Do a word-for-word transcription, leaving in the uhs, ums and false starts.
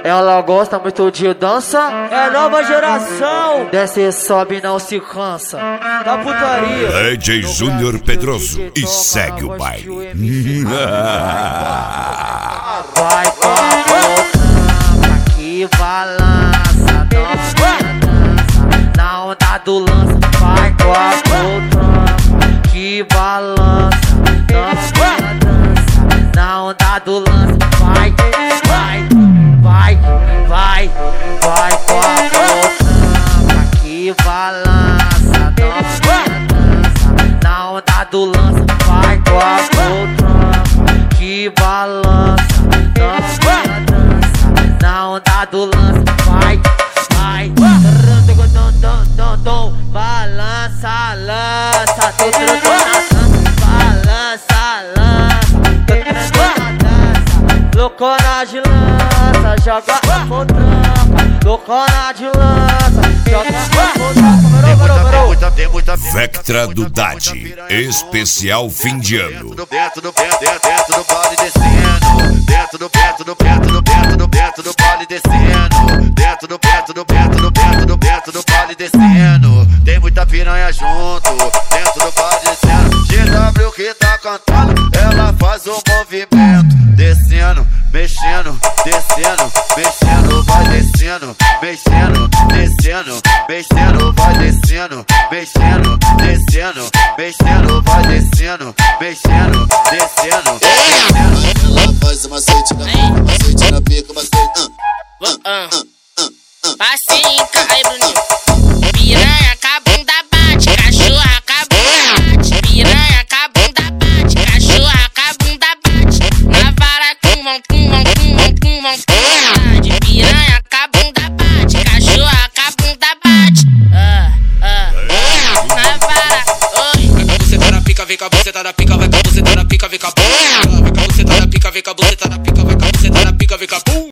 Ela gosta muito de dança. É nova geração. Desce e sobe, não se cansa. Da putaria. D J Júnior Pedroso e segue o baile. Vai com a boca que balança, dança na onda do lança. Vai com a boca que balança, dança, dança na onda do lança. Vai, vai, vai, vai, vai com a boca que balança, dança, dança na onda do lança. Vai com a boca que balança, dança, dança na onda do lança. Vai, vai, balança, lança, tô trocando balança, lança, loucona de lança, joga a potranca, loucona de lança, joga a potranca. Vectra do Dade, especial fim de ano. Dentro do pé, dentro do pole descendo. Dentro do perto do perto do perto do perto do pole descendo. Dentro do perto do perto do perto do perto do pole descendo. Tem muita piranha junto, dentro do pole descendo. G W que tá cantando, ela faz o movimento. Descendo, mexendo, descendo, mexendo, vai descendo, mexendo, descendo, mexendo, vai descendo, mexendo, descendo, mexendo, vai descendo, mexendo, descendo, descendo. Ela faz uma macete na pica, macete na pica, macete. Passinho, aí Bruninho. Piranha com a bunda bate, cachorra com a bunda bate. Piranha com a bunda bate, cachorra com a bunda bate. Na vara com mão, com mão, com mão, com mão, com mão. Piranha com a bunda bate, cachorra com a bunda bate. Ah, ah, na vara, oi. Vai com você tá na pica, vem com você tá na pica, vai com você tá na pica, vem com a